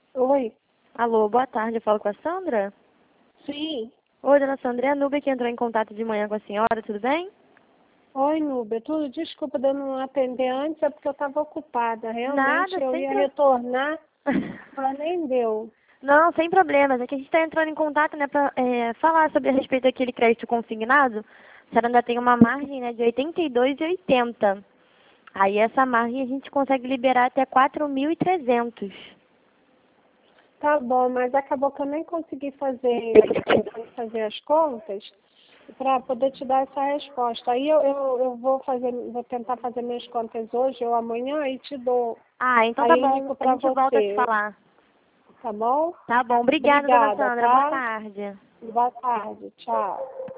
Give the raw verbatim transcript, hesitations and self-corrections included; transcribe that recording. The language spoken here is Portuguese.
Oi. Alô, boa tarde, eu falo com a Sandra? Sim. Oi, dona Sandra, é a Nubia que entrou em contato de manhã com a senhora, tudo bem? Oi, Núbia. Tudo, desculpa de eu não atender antes, é porque eu estava ocupada. Realmente Nada, eu sem ia pro... retornar, mas nem deu. Não, sem problemas, é que a gente está entrando em contato, né, para é, falar sobre a respeito daquele crédito consignado. A senhora ainda tem uma margem, né, de oitenta e dois e oitenta. Aí essa margem a gente consegue liberar até quatro mil e trezentos. Tá bom, mas acabou que eu nem consegui fazer, fazer as contas para poder te dar essa resposta. Aí eu, eu, eu vou fazer, vou tentar fazer minhas contas hoje ou amanhã e te dou. Ah, então tá Aí eu bom, indico a para gente volta a se você. falar. Tá bom? Tá bom, obrigada, dona Obrigada, Sandra, boa tá? tarde. Boa tarde. Tchau.